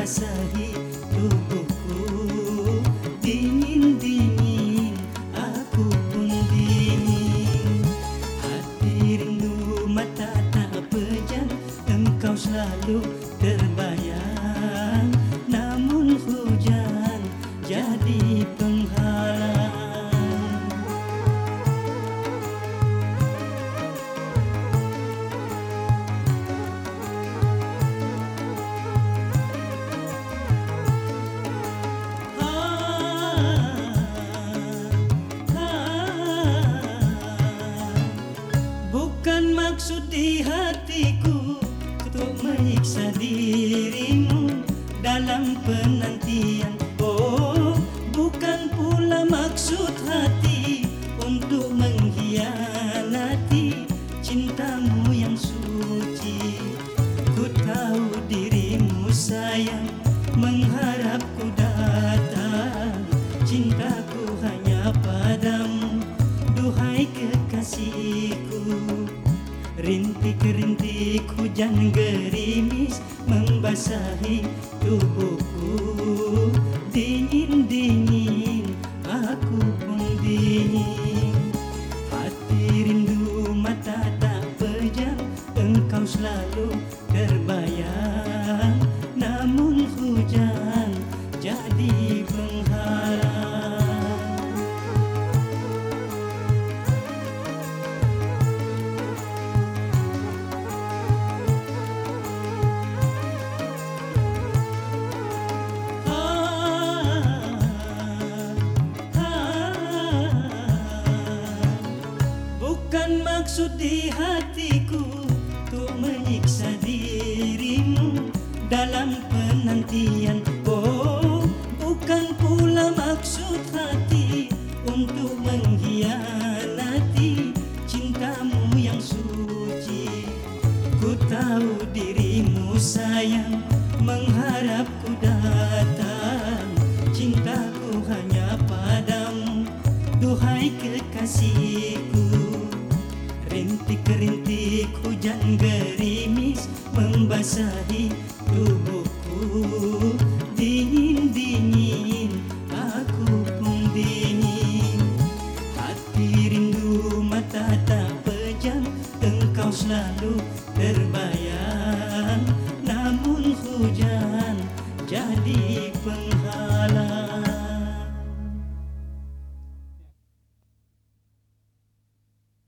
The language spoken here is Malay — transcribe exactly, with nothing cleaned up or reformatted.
membasahi tubuhku. Dingin-dingin, aku pun dingin. Hati rindu, mata tak pejam, engkau selalu terbayang. Namun hujan jadi penghalang. Bukan maksud di hatiku untuk menyiksa dirimu dalam penantian. Oh, bukan pula maksud hati untuk mengkhianati cintamu yang suci. Ku tahu dirimu sayang, mengharap ku datang. Cintaku hanya padamu, duhai kekasihku. Rintik-rintik hujan gerimis membasahi tubuhku. Dingin-dingin, aku pun dingin. Hati rindu, mata tak pejam, engkau selalu terbayang. Namun hujan jadi penghalang. Bukan maksud di hatiku untuk menyiksa dirimu dalam penantian. Oh, bukan pula maksud hati untuk mengkhianati cintamu yang suci. Ku tahu dirimu sayang, mengharap ku datang. Cintaku hanya padamu, duhai kekasihku. Rintik-rintik hujan gerimis membasahi tubuhku. Dingin-dingin,